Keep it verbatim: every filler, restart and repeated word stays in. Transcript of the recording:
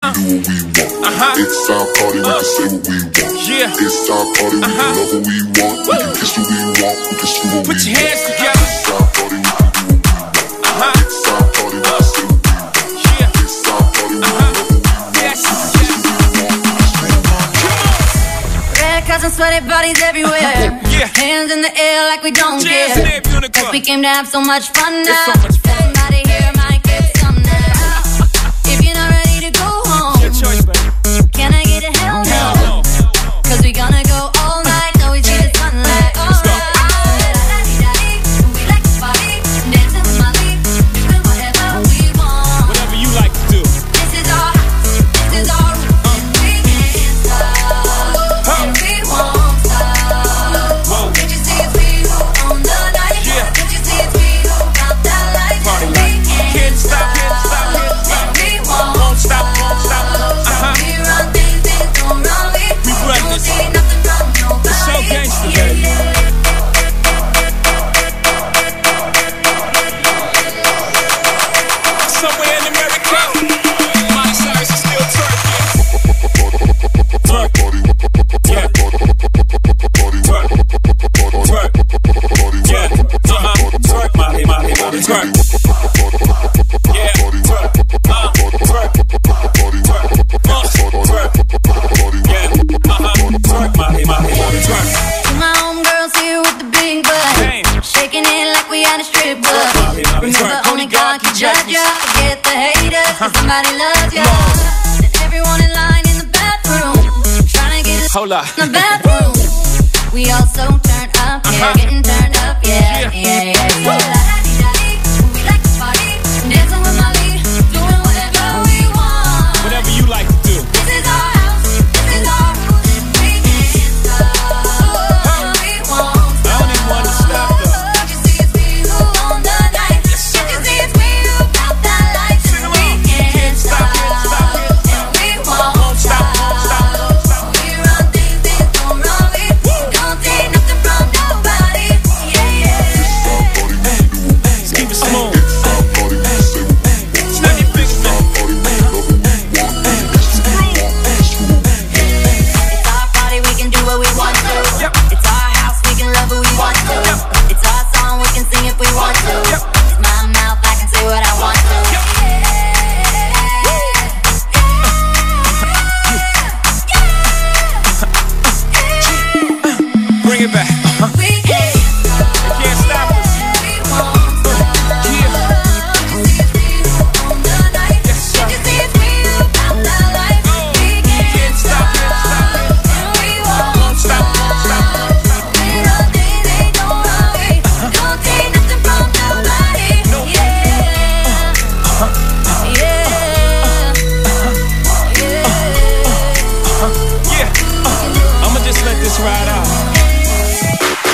can do what we want. Uh-huh. It's our party, we uh. can say what we want. Yeah. It's our party, we uh-huh. can love what we want. We can kiss what we want, we can screw what we want. Put your hands together. It's our party, we can do what we want. Uh-huh. It's our party, we can say what we want. Yeah. It's our party, we can love what we want. Yes. We can kiss what we want, we can screw what we want. Red cups and sweaty bodies everywhere. Yeah. Hands in the air like we don't Jazz care. Cause we came to have so much fun now. So much fun. Somebody here might get some now. If you're not ready to go home, your choice, baby. Can I get a hell no? no? Cause we gonna go all night till we see the sunlight. All right. We like to party, dancing with my lead, doing whatever we want. Whatever you like to do. This is our house, this is our room. Uh. We can't stop, and we won't stop. Whoa. Can't you see it's we who own the night? Yeah. Can't you see it's we who got that light? Party we can't, can't stop, can't stop, can't stop. And we won't, won't stop, won't stop. Uh-huh. We run things, things don't run. We, we run don't this. see nothing from nobody. It's so gangsta, baby. Yeah, yeah. Somewhere in America, Miley Cyrus is still twerking. Twerk. Yeah. Twerk. Twerk. Yeah. Uh-huh. Twerk, Molly, Molly, Molly, twerk. Yeah. Twerk. Uh, twerk. Twerk. Uh, twerk. Yeah. Uh-huh. Twerk, Molly, Molly, Molly, twerk. My homegirls here with the big butt, Damn. shaking it like we at a strip club. Molly, Molly, Remember, twerk. only God can judge ya. Forget the haters, cause somebody loves ya. Come And everyone in line in the bathroom, trying to get us Hold up. in the bathroom. We all so turned up, yeah, Uh-huh. getting turned up, yeah, yeah, yeah, yeah. We like to party, dancing with my lead, doing whatever we want. Whatever you like to do. This is our house, this is our rules, and we can't stop. We won't stop. I don't even want to stop though. Can't you see it's we who own the night? Yes, sir. Can't you see it's we who got that light? Sing along. We can't Stop, stop, can't stop, can't stop. and we won't Won't stop, won't stop, won't stop. We run things, things don't run. We don't take nothing from nobody. Yeah, yeah. Let's keep it smooth. It's our party, we can say what we want. Snap your fingers, It's our party, we can love what we want. We can kiss what we want, we can screw what we want. It's our party, we can do what we want to. Yep. It's our house, we can love who we want to. Yep. It's our song, we can sing if we want to. Yep. It's my mouth, I can say what I want to. Yep. Bring it back.